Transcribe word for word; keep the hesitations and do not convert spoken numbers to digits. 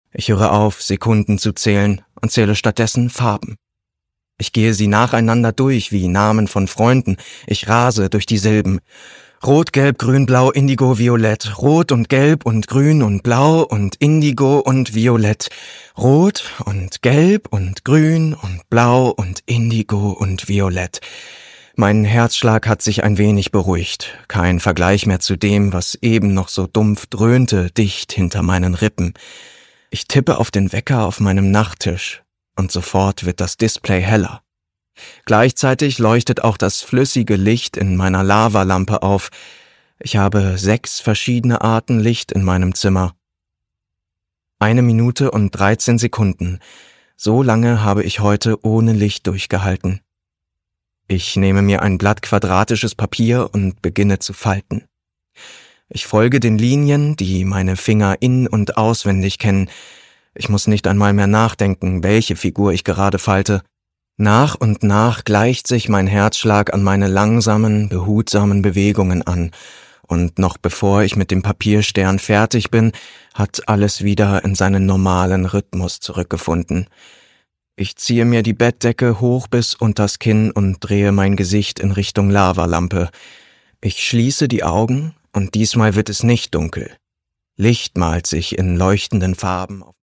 Ich höre auf, Sekunden zu zählen und zähle stattdessen Farben. Ich gehe sie nacheinander durch wie Namen von Freunden. Ich rase durch die Silben. Rot, Gelb, Grün, Blau, Indigo, Violett. Rot und Gelb und Grün und Blau und Indigo und Violett. Rot und Gelb und Grün und Blau und Indigo und Violett. Mein Herzschlag hat sich ein wenig beruhigt. Kein Vergleich mehr zu dem, was eben noch so dumpf dröhnte, dicht hinter meinen Rippen. Ich tippe auf den Wecker auf meinem Nachttisch und sofort wird das Display heller. Gleichzeitig leuchtet auch das flüssige Licht in meiner Lavalampe auf. Ich habe sechs verschiedene Arten Licht in meinem Zimmer. Eine Minute und dreizehn Sekunden. So lange habe ich heute ohne Licht durchgehalten. Ich nehme mir ein Blatt quadratisches Papier und beginne zu falten. Ich folge den Linien, die meine Finger in- und auswendig kennen. Ich muss nicht einmal mehr nachdenken, welche Figur ich gerade falte. Nach und nach gleicht sich mein Herzschlag an meine langsamen, behutsamen Bewegungen an, und noch bevor ich mit dem Papierstern fertig bin, hat alles wieder in seinen normalen Rhythmus zurückgefunden. Ich ziehe mir die Bettdecke hoch bis unters Kinn und drehe mein Gesicht in Richtung Lavalampe. Ich schließe die Augen und diesmal wird es nicht dunkel. Licht malt sich in leuchtenden Farben auf